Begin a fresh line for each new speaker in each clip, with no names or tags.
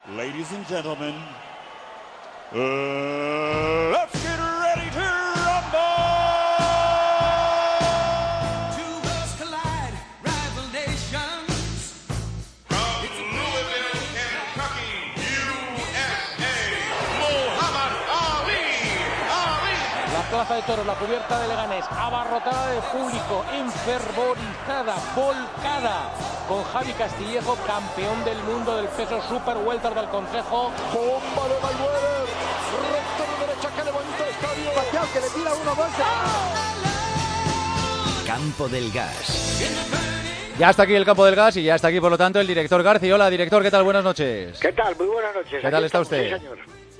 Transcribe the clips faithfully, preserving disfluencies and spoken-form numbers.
Ladies and gentlemen, uh, let's get ready to rumble!
Two worlds collide, rival nations.
From Louisville, Kentucky, U S A, Muhammad Ali. Ali.
La plaza de toros, la cubierta de Leganés, abarrotada de público, enfervorizada, volcada, con Javi Castillejo, campeón del mundo del peso super welter del Consejo.
Bomba de Mayweather, recto de derecha que levanta el estadio. Pacquiao que le tira una bolsa.
Campo del Gas.
Ya está aquí el Campo del Gas y ya está aquí, por lo tanto, el director Garci. Hola, director, ¿qué tal? Buenas noches.
¿Qué tal? Muy buenas noches.
¿Qué tal está
estamos,
usted?
Sí, señor.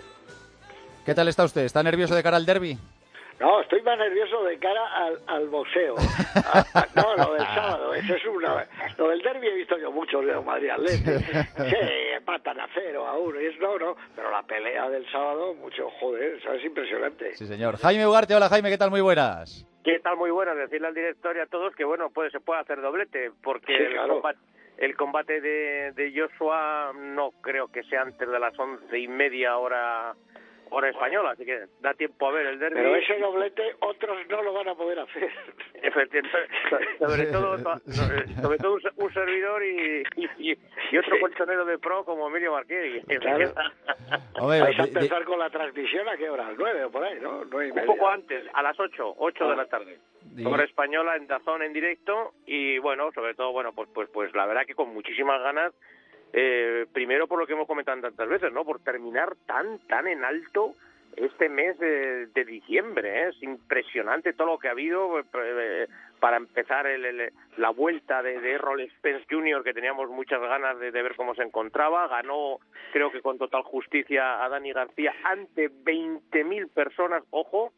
¿Qué tal está usted? ¿Está nervioso de cara al derbi?
No, estoy más nervioso de cara al, al boxeo. A, a, no, lo del sábado, eso es una... Lo del derbi he visto yo mucho de Madrid Atleti. Sí, empatan a cero, a uno, y es no, no. Pero la pelea del sábado, mucho, joder, eso es impresionante.
Sí, señor. Jaime Ugarte, hola Jaime, ¿qué tal? Muy buenas.
¿Qué tal? Muy buenas. Decirle al director y a todos que, bueno, pues se puede hacer doblete, porque
Sí,
el,
claro.
combate, el combate de, de Joshua no creo que sea antes de las once y media hora... hora española, así que da tiempo a ver el derbi.
Pero ese doblete otros no lo van a poder hacer.
Efectivamente, sobre todo, sobre todo un, un servidor y, y, y otro colchonero de pro como Emilio Marqués.
Claro.
Hombre,
Vais a
di- di-
empezar con la transmisión a qué hora, a las nueve o por ahí, ¿no? Nueve y
Un
media.
poco antes, a las ocho, ocho de la tarde.
di-
Hora española en Dazón en directo y bueno, sobre todo, bueno, pues pues pues la verdad que con muchísimas ganas. Eh, primero por lo que hemos comentado tantas veces, ¿no? Por terminar tan, tan en alto este mes de, de diciembre, ¿eh? Es impresionante todo lo que ha habido eh, para empezar el, el, la vuelta de, de Errol Spence junior, que teníamos muchas ganas de, de ver cómo se encontraba. Ganó, creo que con total justicia, a Dani García ante veinte mil personas, ojo,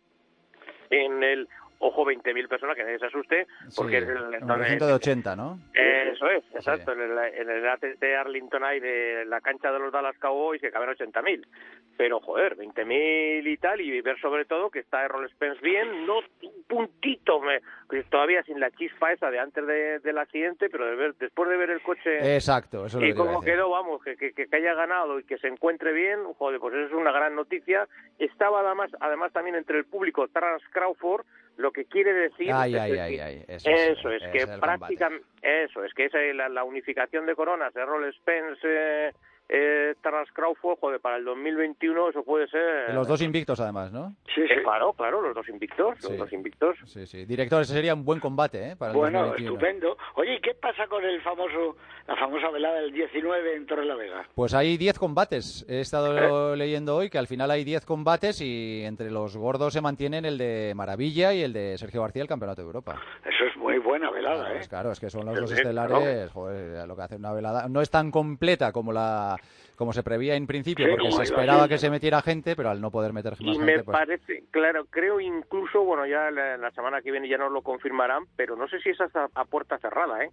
en el... Ojo, veinte mil personas, que nadie se asuste, porque
sí,
es el,
un recinto de ochenta, ¿no?
Eso es, exacto, sí. en, el, en el A T T Arlington Eye de la cancha de los Dallas Cowboys que caben ochenta mil, pero joder, veinte mil y tal, y ver sobre todo que está Errol Spence bien, no un puntito, me, todavía sin la chispa esa de antes de, del accidente, pero de ver, después de ver el coche
Exacto, eso es lo
y
que te iba a
cómo
decir.
quedó, vamos, que, que, que haya ganado y que se encuentre bien, joder, pues eso es una gran noticia. Estaba además, además también entre el público Terence Crawford, lo que quiere decir
Ay,
es
ay,
que-
ay, ay, eso
eso
es,
es,
ese
que
es el
prácticamente eso es que esa es la, la unificación de coronas, Errol Spence, eh, eh, Terence Crawford, joder, para el dos mil veintiuno eso puede ser.
De los dos invictos, además, ¿no?
Sí, sí.
Eh, claro, claro, los dos invictos,
Sí.
los dos invictos.
Sí, sí. Director, ese sería un buen combate, ¿eh? Para el
Bueno,
dos mil veintiuno.
estupendo. Oye, ¿y qué pasa con el famoso, la famosa velada del diecinueve en Torrelavega?
Pues hay diez combates. He estado leyendo hoy que al final hay diez combates y entre los gordos se mantienen el de Maravilla y el de Sergio García, el Campeonato de Europa.
Eso es muy buena velada,
Claro,
¿eh?
es, claro, es que son los
Sí,
dos
sí,
estelares, joder, lo que hace una velada. No es tan completa como la como se preveía en principio,
Sí,
porque
como
se
iba
esperaba
así.
que se metiera gente, pero al no poder meter más
Y
gente,
me
pues...
parece, claro, creo incluso, bueno, ya la, la semana que viene ya nos lo confirmarán, pero no sé si es hasta a puerta cerrada, ¿eh?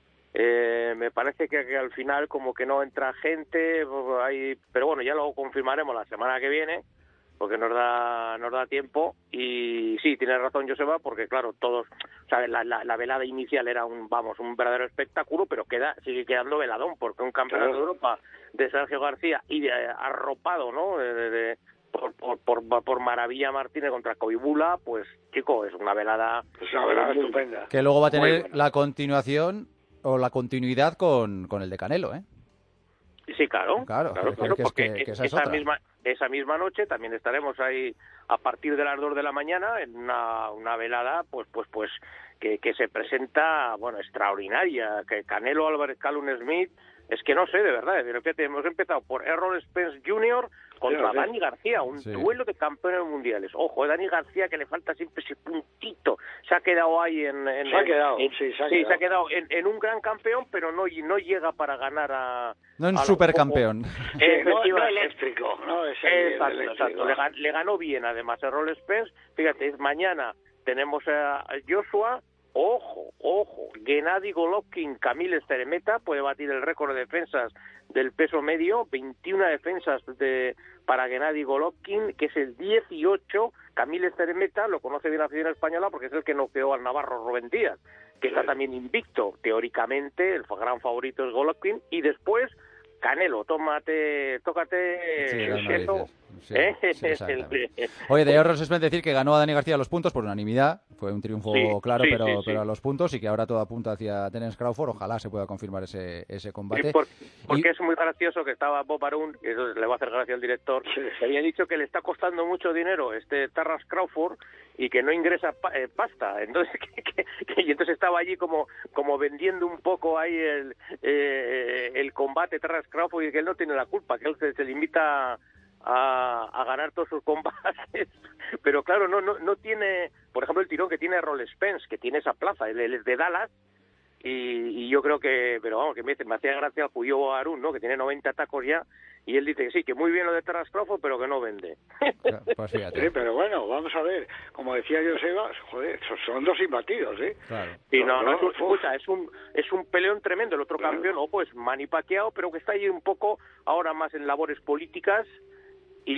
Eh, me parece que, que al final como que no entra gente, hay, pero bueno, ya lo confirmaremos la semana que viene, porque nos da nos da tiempo. Y sí, tiene razón Joseba, porque claro, todos, o sea, la, la, la velada inicial era un, vamos, un verdadero espectáculo, pero queda sigue quedando veladón, porque un campeonato
Claro.
de Europa de Sergio García y de, arropado, ¿no? De, de, de, por, por, por, por Maravilla Martínez contra Coibula, pues chico, es una velada,
Es una velada estupenda.
Que luego va a
Muy
tener
buena.
la continuación o la continuidad con, con el de Canelo, ¿eh?
Sí, claro,
Claro,
claro,
es
claro,
que es
porque
que- que esa es
esa
otra.
misma esa misma noche también estaremos ahí a partir de las dos de la mañana en una, una velada, pues pues pues que, que se presenta, bueno, extraordinaria, que Canelo Álvarez Callum Smith, es que no sé, de verdad, es decir, fíjate, hemos empezado por Errol Spence junior contra
Sí, sí.
Dani García, un
Sí.
duelo de campeones mundiales. Ojo, Dani García, que le falta siempre ese puntito, se ha quedado ahí en... en
Se ha
en-
quedado,
en-
sí, se ha
sí,
quedado.
se ha quedado en, en un gran campeón, pero no, no llega para ganar a...
No en
a los-
supercampeón.
Sí, no, no
Efectivamente.
eléctrico, no es el
Exacto,
eléctrico.
exacto. Le, gan- le ganó bien, además, Errol Spence. Fíjate, mañana tenemos a Joshua. Ojo, ojo. Gennady Golovkin, Camille Ceremeta puede batir el récord de defensas del peso medio. veintiuna defensas de para Gennady Golovkin, que es el dieciocho. Camille Ceremeta lo conoce bien la afición española porque es el que noqueó al navarro Rubén Díaz, que está también invicto. Teóricamente, el gran favorito es Golovkin. Y después Canelo, tómate, tócate
Sí, las
eso,
narices. Sí,
¿eh?
sí, exactamente. Oye, de Horrors es decir que ganó a Dani García a los puntos por unanimidad. Fue un triunfo
Sí,
claro,
sí,
pero,
sí, sí.
pero a los puntos, y que ahora todo apunta hacia Terence Crawford. Ojalá se pueda confirmar ese, ese combate.
Sí, por- porque
Y-
es muy gracioso que estaba Bob Arum, y eso le va a hacer gracia al director, que había dicho que le está costando mucho dinero este Terence Crawford y que no ingresa pa- eh, pasta. Entonces, que, que- que- y entonces estaba allí como como vendiendo un poco ahí el eh, el combate Terence Crawford, y que él no tiene la culpa, que él se, se limita a, a ganar todos sus combates, pero claro, no no no tiene, por ejemplo, el tirón que tiene Errol Spence, que tiene esa plaza, él, él es de Dallas, y, y yo creo que, pero vamos, que me, me hacía gracia el judío Arun, ¿no?, que tiene noventa tacos ya, y él dice que sí, que muy bien lo de Terence Crawford, pero que no vende.
Pues fíjate.
Sí, pero bueno, vamos a ver, como decía Joseba, joder, son- son dos imbatidos, ¿eh?
Claro.
Y no, no, es un,
uf.
escucha, es un, es un peleón tremendo. El otro
Claro.
campeón, oh, pues Manny Pacquiao, pero que está ahí un poco ahora más en labores políticas y,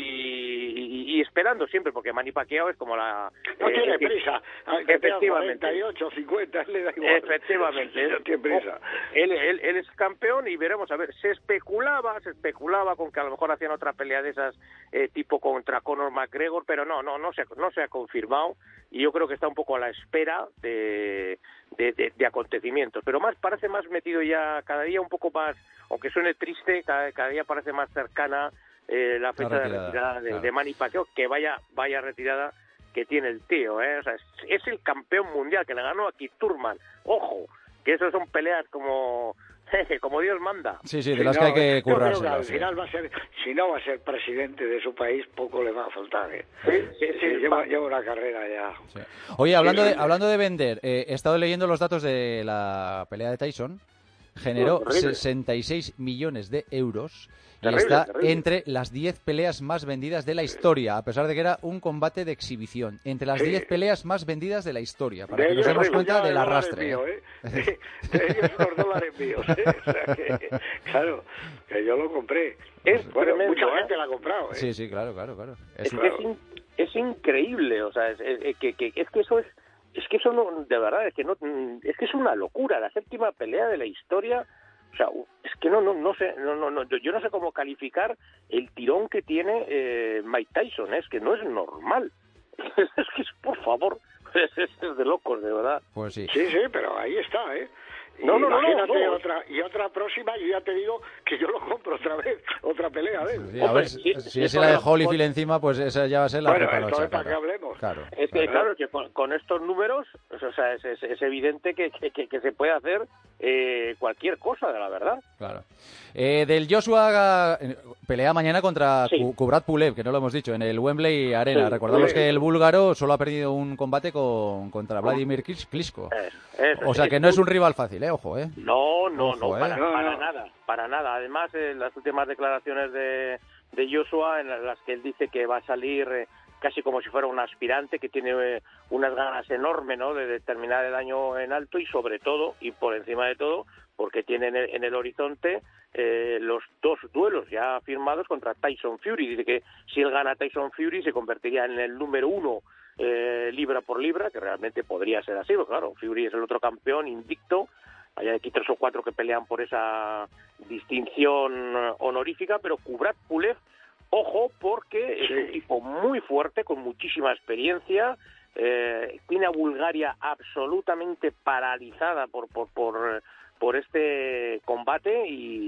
y, y esperando siempre, porque Manny Pacquiao es como la...
No
eh,
tiene
que-
prisa, aunque tenga
efectivamente.
cuarenta y ocho, cincuenta, le da igual.
Efectivamente.
No tiene prisa.
Él, él, él es campeón y veremos, a ver, se especulaba, se especulaba con que a lo mejor hacían otra pelea de esas eh, tipo contra Conor McGregor, pero no, no, no se, no se ha confirmado, y yo creo que está un poco a la espera de, de, de, de acontecimientos, pero más parece más metido ya cada día un poco más, aunque suene triste, cada, cada día parece más cercana eh, la fecha
retirada,
de retirada de,
claro.
de Manny Pacquiao, que vaya, vaya retirada que tiene el tío, ¿eh? O sea, es, es el campeón mundial que le ganó a Keith Thurman. Ojo, que eso son peleas como como Dios manda.
Sí, sí, de
Si
las
no,
que hay que
yo creo que
currárselo.
al
sí.
final va a ser, si no va a ser presidente de su país, poco le va a faltar, ¿eh?
Sí, sí, sí,
lleva,
va.
lleva una carrera ya.
Sí. Oye, hablando de,
Sí, sí.
hablando de vender, eh, he estado leyendo los datos de la pelea de Tyson. Generó
Oh, terrible.
sesenta y seis millones de euros y
Terrible,
está
terrible.
entre las diez peleas más vendidas de la historia, a pesar de que era un combate de exhibición. Entre las
Sí.
diez peleas más vendidas de la historia, para
De
que nos
ellos
demos
unos
cuenta
ya
del
dólares
arrastre.
míos,
¿eh?
¿eh? De, de ellos unos dólares míos, ¿eh? O sea que, claro, que yo lo compré.
Es
Bueno,
tremendo,
mucha
¿eh?
gente la ha comprado, ¿eh?
Sí, sí, claro, claro, claro. Es
Es,
un-
que es, in- es increíble, o sea, es, es- que, que, es que eso es, es que eso no, de verdad, es que no, es que es una locura, la séptima pelea de la historia, o sea, es que no, no, no sé, no, no, no, yo, yo no sé cómo calificar el tirón que tiene eh, Mike Tyson, ¿eh? Es que no es normal, es que es, por favor, es, es de locos, de verdad.
Pues sí.
Sí, sí, pero ahí está, ¿eh? Y
No, no, no, no,
imagínate
no.
otra y otra próxima, yo ya te digo que yo lo compro otra vez, otra pelea de él.
Sí, a
Hombre,
ver,
sí,
si,
sí,
si es
sí,
la de
pero-
Holyfield encima, pues esa ya va a ser la
Bueno,
repanocha,
entonces, ¿para
claro.
qué hablemos?
Claro.
Es que claro, que con, con estos números, o sea, es, es, es evidente que, que, que- que se puede hacer eh, cualquier cosa, de la verdad.
Claro. Eh, del Joshua eh, pelea mañana contra
Sí.
Ku- Kubrat Pulev, que no lo hemos dicho, en el Wembley Arena.
Sí,
Recordamos
Pulev.
que el búlgaro solo ha perdido un combate con, contra Vladimir Klis- Klitschko.
Es- es-
O sea que no es un rival fácil, ¿eh? Ojo, ¿eh?
No, no,
Ojo,
no,
¿eh?
para,
No,
para
no.
nada, para nada. Además, eh, las últimas declaraciones de, de Joshua, en las que él dice que va a salir eh, casi como si fuera un aspirante, que tiene eh, unas ganas enormes, ¿no?, de, de terminar el año en alto, y sobre todo, y por encima de todo, porque tiene en el, en el horizonte eh, los dos duelos ya firmados contra Tyson Fury. Dice que si él gana a Tyson Fury se convertiría en el número uno eh, libra por libra, que realmente podría ser así, porque claro, Fury es el otro campeón invicto. Hay aquí tres o cuatro que pelean por esa distinción eh, honorífica, pero Kubrat Pulev, ojo, porque
Sí.
es un tipo muy fuerte, con muchísima experiencia, eh, tiene a Bulgaria absolutamente paralizada por por por, por este combate,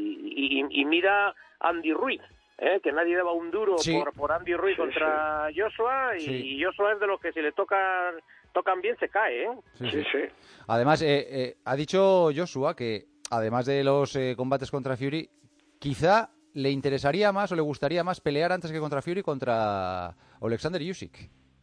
y, y, y mira a Andy Ruiz, ¿eh? Que nadie daba un duro
Sí.
por, por Andy Ruiz
Sí,
contra Joshua, y,
Sí.
y Joshua es de los que si le tocan tocan bien se cae, ¿eh?
Sí,
Sí,
sí.
sí.
Además, eh, eh, ha dicho Joshua que, además de los eh, combates contra Fury, quizá le interesaría más o le gustaría más pelear antes que contra Fury contra Alexander Usyk.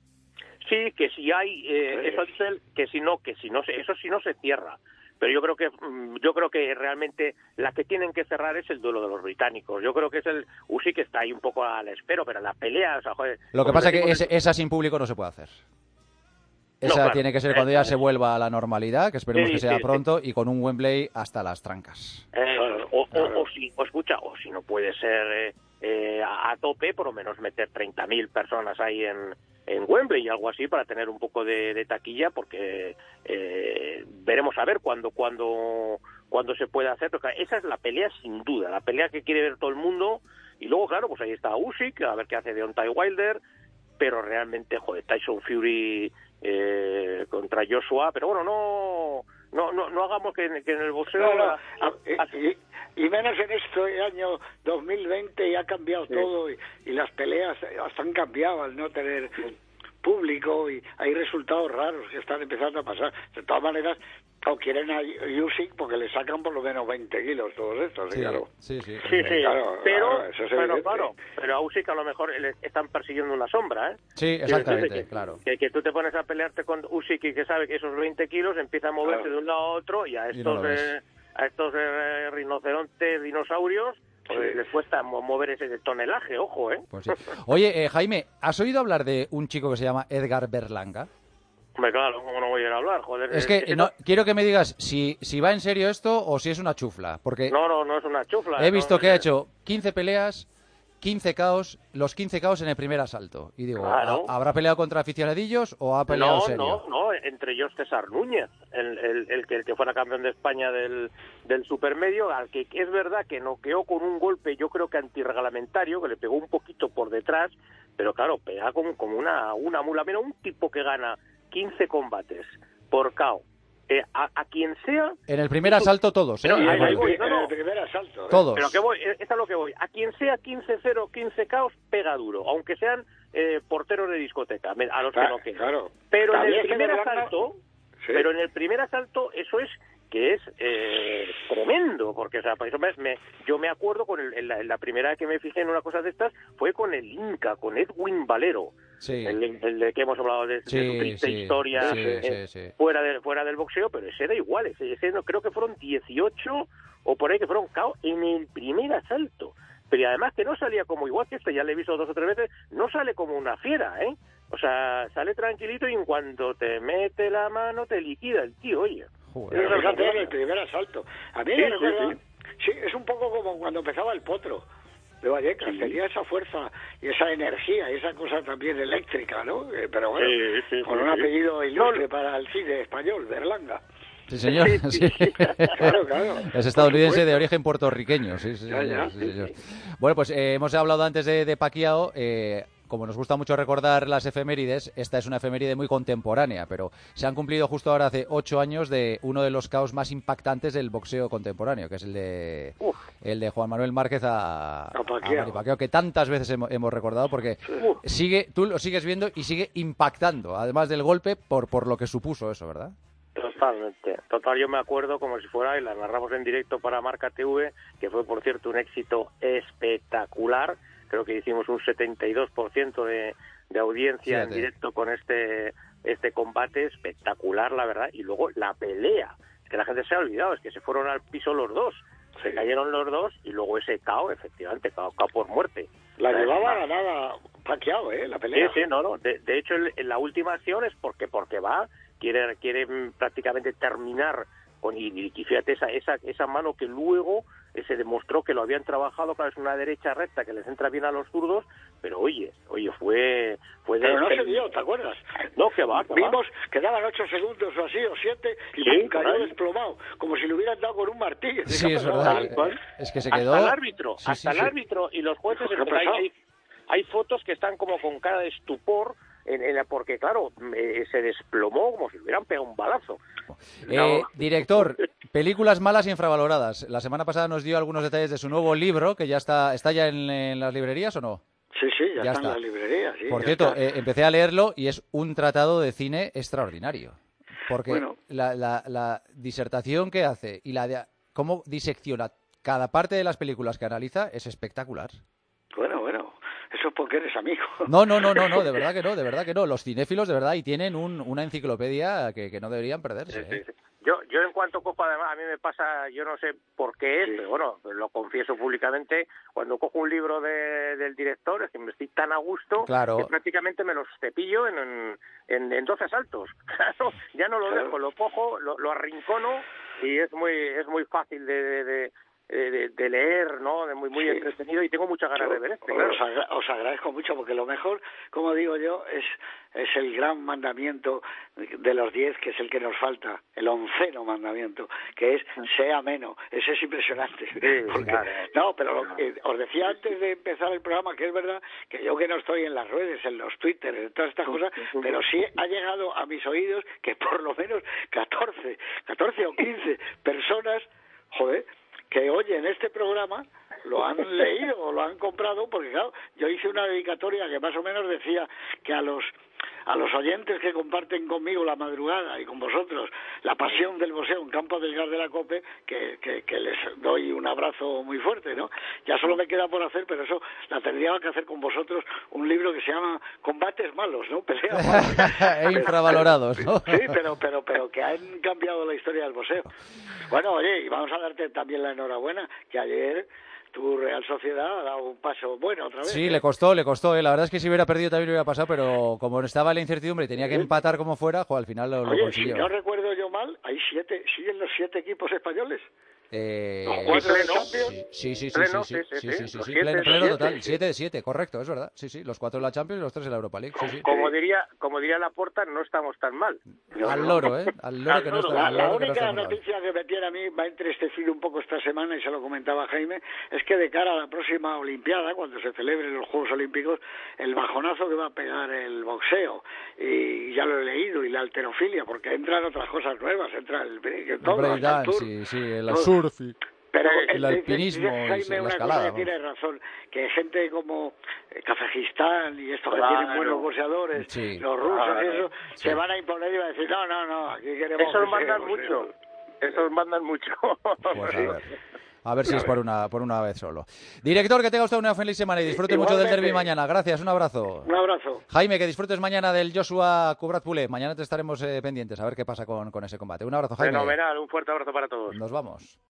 Sí, que si hay, eh,
Sí.
eso dice él, que si no, que si no se, eso si no se cierra. Pero yo creo que mm, yo creo que realmente la que tienen que cerrar es el duelo de los británicos. Yo creo que es el Usyk, que está ahí un poco a la espera, pero la pelea, o sea, joder,
Lo que
como
pasa es que
decimos,
ese- esa sin público no se puede hacer.
No,
Esa
claro.
tiene que ser cuando ya se vuelva a la normalidad, que esperemos
Sí,
que sea
sí,
pronto, y con un Wembley hasta las trancas.
Eh,
Claro,
o, o-
claro.
o si, o escucha, o si no puede ser eh, eh, a, a tope, por lo menos meter treinta mil personas ahí en, en Wembley y algo así, para tener un poco de, de taquilla, porque eh, veremos a ver cuando cuando cuando se puede hacer, pero claro, esa es la pelea sin duda, la pelea que quiere ver todo el mundo, y luego, claro, pues ahí está Usyk, a ver qué hace Deontay Wilder, pero realmente, joder, Tyson Fury eh, contra Joshua, pero bueno, no no no, no hagamos que, que en el boxeo...
No, no, a, y, y menos en este año dos mil veinte ya ha cambiado sí. todo, y, y las peleas hasta han cambiado al no tener público, y hay resultados raros que están empezando a pasar. De todas maneras, o quieren a Usyk porque le sacan por lo menos veinte kilos todos estos,
sí,
claro.
Sí, sí,
sí, sí.
Claro,
pero,
claro, eso es
pero claro, pero a Usyk a lo mejor le están persiguiendo una sombra, ¿eh?
Sí, exactamente,
que,
claro.
Que, que tú te pones a pelearte con Usyk y que sabe que esos veinte kilos empieza a moverse claro. de un lado a otro, y a estos, y no eh, a estos eh, rinocerontes, dinosaurios, pues sí. les cuesta mover ese tonelaje, ojo, ¿eh?
Pues sí. Oye, eh, Jaime, ¿has oído hablar de un chico que se llama Edgar Berlanga?
Hombre, claro, ¿cómo no voy a ir a hablar? Joder,
es que
es,
no,
no...
quiero que me digas si, si va en serio esto o si es una chufla, porque...
No, no, no es una chufla.
He visto
no,
que
no,
ha hecho quince peleas, quince caos, los quince caos en el primer asalto. Y digo,
claro.
¿habrá peleado contra aficionadillos o ha peleado
no,
serio?
No, no, entre ellos César Núñez, el, el, el, que, el que fuera campeón de España del, del supermedio, al que es verdad que noqueó con un golpe, yo creo que antirreglamentario, que le pegó un poquito por detrás, pero claro, pega como, como una, una mula. Mira, un tipo que gana quince combates por K O, eh, a, a quien sea...
En el primer asalto todos, ¿eh?
No,
en,
ahí, ahí voy,
el,
no,
en
no.
el primer asalto. ¿eh?
Todos.
Pero que voy, es a lo que voy. A quien sea quince cero, quince K O, pega duro, aunque sean eh, porteros de discoteca, a los
claro,
que no queden.
Claro.
Pero en
También
el primer
Berlanga...
asalto,
sí.
pero en el primer asalto eso es que es eh, tremendo, porque o sea, por eso me, me, yo me acuerdo con el, en la, en la primera vez que me fijé en una cosa de estas fue con el Inca, con Edwin Valero,
sí.
el, el de que hemos hablado de,
sí,
de su triste
sí,
historia
sí,
eh,
sí, sí.
fuera de, fuera del boxeo, pero ese era igual, ese, ese no, creo que fueron dieciocho o por ahí que fueron K O en el primer asalto, pero además que no salía como igual que este, ya le he visto dos o tres veces, no sale como una fiera, ¿eh? O sea, sale tranquilito y en cuanto te mete la mano te liquida el tío, oye.
Joder, pero fíjate en el primer asalto. A mí
sí,
me recuerda,
sí, sí.
sí, es un poco como cuando empezaba el Potro de Vallecas, sí. Tenía esa fuerza y esa energía y esa cosa también eléctrica, ¿no? Eh, pero bueno,
sí, sí,
con
sí,
un
sí.
apellido ilustre no. para el cine español, Berlanga.
Sí, señor. Sí.
Claro, claro.
Es estadounidense de origen puertorriqueño. Sí, sí,
ya, ya.
sí, señor. Bueno, pues eh, hemos hablado antes de, de Pacquiao. Eh, como nos gusta mucho recordar las efemérides, esta es una efeméride muy contemporánea, pero se han cumplido justo ahora hace ocho años de uno de los caos más impactantes del boxeo contemporáneo, que es el de Uf. el de Juan Manuel Márquez a, a, Pacquiao. a Manny Pacquiao, que tantas veces hemos, hemos recordado, porque Uf. sigue, tú lo sigues viendo y sigue impactando, además del golpe, por, por lo que supuso eso, ¿verdad?
Totalmente, total, yo me acuerdo como si fuera, y la narramos en directo para Marca T V, que fue por cierto un éxito espectacular, creo que hicimos un setenta y dos por ciento de, de audiencia Fíjate. en directo con este este combate, espectacular la verdad, y luego la pelea, es que la gente se ha olvidado, es que se fueron al piso los dos, se cayeron los dos, y luego ese K O, efectivamente, K O, K O por muerte.
La llevaba ganada Pacquiao, ¿eh? La pelea.
Sí, sí, no, no, de, de hecho en, en la última acción es porque porque va, quiere, quiere prácticamente terminar con, y, y fíjate esa, esa, esa mano que luego eh, se demostró que lo habían trabajado, claro, es una derecha recta que les entra bien a los zurdos, pero oye, oye, fue... fue de,
pero no se dio, ¿te acuerdas?
No, que va, que
Vimos
va.
que daban ocho segundos o así, o siete, y
sí,
cayó desplomado, como si le hubieran dado con un martillo.
Sí, es verdad. Es que se quedó...
Hasta el árbitro,
sí,
hasta
sí,
el
sí.
árbitro y los jueces...
Hay,
hay, hay fotos que están como con cara de estupor, En, en la, porque claro, eh, se desplomó como si le hubieran pegado un balazo.
Eh,
no.
Director, películas malas y infravaloradas. La semana pasada nos dio algunos detalles de su nuevo libro, que ya está, ¿está ya en, en las librerías o no?
Sí, sí, ya,
ya
está,
está
en las librerías. Sí,
Por cierto, eh, empecé a leerlo y es un tratado de cine extraordinario. Porque
bueno.
la, la, la disertación que hace y la de cómo disecciona cada parte de las películas que analiza es espectacular.
Bueno, bueno. Eso es porque eres amigo.
No, no, no, no, no, de verdad que no, de verdad que no. Los cinéfilos de verdad y tienen un, una enciclopedia que, que no deberían perderse.
Sí,
¿eh?
sí, sí. Yo, yo en cuanto cojo, además, a mí me pasa, yo no sé por qué es, sí. pero bueno, lo confieso públicamente, cuando cojo un libro de, del director, es que me estoy tan a gusto
claro.
que prácticamente me los cepillo en, en, en doce asaltos. Claro, ya no lo claro. dejo, lo cojo, lo, lo arrincono y es muy es muy fácil de... de, de eh, de, de leer, ¿no? De muy muy
Sí.
entretenido, y tengo muchas ganas
Yo
de ver este,
os,
claro.
agra- os agradezco mucho, porque lo mejor, como digo yo, es, es el gran mandamiento de los diez, que es el que nos falta, el onceno mandamiento, que es sea ameno. Ese es impresionante. Porque-
claro.
no, pero lo que os decía antes de empezar el programa, que es verdad que yo que no estoy en las redes, en los Twitter, en todas estas cosas, pero sí ha llegado a mis oídos que por lo menos catorce, catorce o quince personas, joder, que oyen este programa lo han leído o lo han comprado, porque claro, yo hice una dedicatoria que más o menos decía que a los a los oyentes que comparten conmigo la madrugada y con vosotros la pasión del boxeo en Campo del Gas de la COPE, que, que, que les doy un abrazo muy fuerte, ¿no? Ya solo me queda por hacer, pero eso la tendría que hacer con vosotros, un libro que se llama Combates Malos, ¿no? Peleas malas.
E infravalorados, ¿no?
Sí, pero, pero, pero que han cambiado la historia del boxeo. Bueno, oye, y vamos a darte también la enhorabuena, que ayer tu Real Sociedad ha dado un paso bueno otra vez.
Sí,
¿eh?
le costó, le costó. ¿eh? La verdad es que si hubiera perdido también lo hubiera pasado, pero como estaba la incertidumbre y tenía que empatar como fuera, jo, al final lo, lo
Oye,
consiguió.
si no recuerdo yo mal, hay siete, siguen los siete equipos españoles.
Eh,
Los cuatro de
pleno.
Champions.
Sí, sí, sí,
Pleno,
sí,
sí,
sí,
sí,
sí,
sí.
sí, sí,
Los
sí,
siete,
pleno,
los
pleno
siete,
total,
sí.
siete de siete, correcto, es verdad, sí, sí, los cuatro de la Champions y los tres de la Europa League, sí, sí.
Como diría, como diría Laporta, no estamos tan mal.
Al loro, ¿eh? Al loro
Al
que no
loro.
está,
La,
al
la
loro que no
única
está mal.
noticia que me tiene a mí va a entristecer un poco esta semana, y se lo comentaba Jaime, es que de cara a la próxima Olimpiada, cuando se celebren los Juegos Olímpicos, el bajonazo que va a pegar el boxeo, y ya lo he leído, y la halterofilia, porque entran otras cosas nuevas, entra el,
El
todo, hasta el
breakdance,
tour.
sí, sí, el
todo.
surf. y-
Pero
el
eh,
alpinismo
dice
y
Jaime
sí, la
una
escalada,
cosa que
vamos.
tiene razón, que gente como eh, Kazajistán y estos que
Claro.
tienen buenos boxeadores,
Sí.
los rusos y
Claro.
eso,
Sí.
se van a imponer y van a decir, no, no, no, aquí queremos...
Esos
que
mandan
sea
mucho.
boxeo".
Esos mandan mucho.
Pues a ver. A ver si es por una, por una vez solo. Director, que tenga usted una feliz semana y disfrute mucho del
Igualmente.
derbi mañana. Gracias, un abrazo.
Un abrazo.
Jaime, que disfrutes mañana del Joshua Kubrat-Pulev. Mañana te estaremos eh, pendientes a ver qué pasa con, con ese combate. Un abrazo, Jaime.
Fenomenal, un fuerte abrazo para todos.
Nos vamos.